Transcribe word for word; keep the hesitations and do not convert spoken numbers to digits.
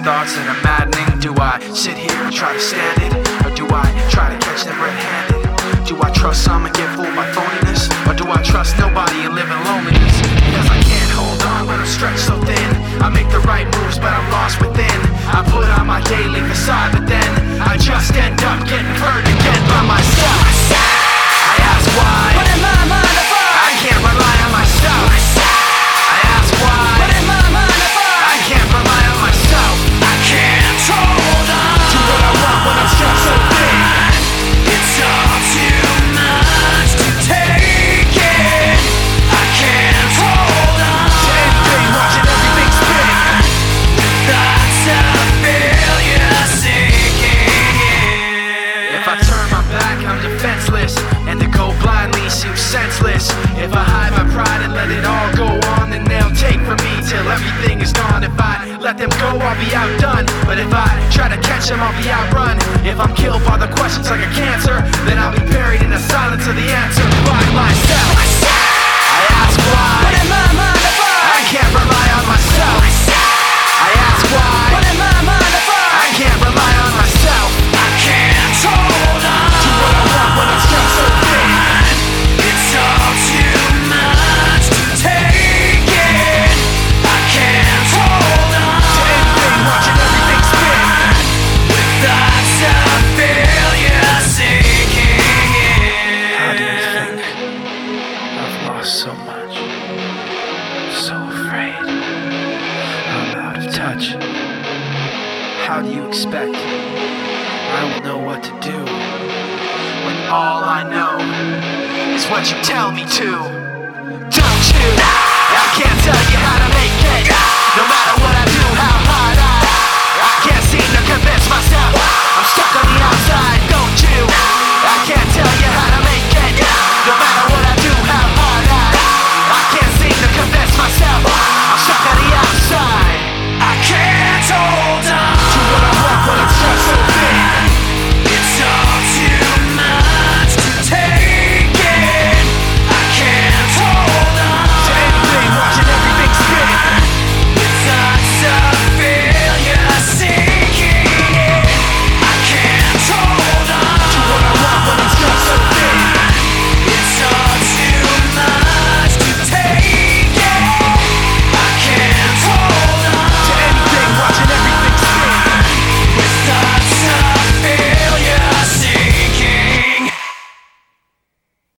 thoughts that are maddening. Do I sit here and try to stand it, or do I try to catch them red-handed? Do I trust some and get fooled by phoniness, or do I trust nobody and live in loneliness? Because I can't hold on when I'm stretched so thin. I make the right moves but I'm lost within. I put on my daily facade, but then I just end up getting hurt again by myself. I ask why, but in my mind I find I can't rely on myself. I ask why, but in my mind I find I can't rely on myself. I can't hold on Do what I want when I'm stretched so thin. It's all too much to take it. I can't hold on To anything, watching everything spin. Thoughts of failure sinking in. If I turn my back, I'm defenseless, and to go blindly seems senseless. If I hide my pride and let it all go on, then they'll take from me till everything is gone. If I let them go, I'll be outdone. But if I try to catch them, I'll be outrun. If I'm killed by the questions like a cancer, then I'll be buried in the silence of the answer by myself. I ask why, But in my mind I find I can't rely on myself. I ask why, But in my mind I find I can't rely on myself. I can't hold on Do what I want when I'm stretched so thin. It's all too much to take it. I can't hold on To anything, watching everything spin. with thoughts of failure sinking How do you in. think I've lost so much? So afraid I'm out of touch. How do you expect I will know what to do when all I know is what you tell me to?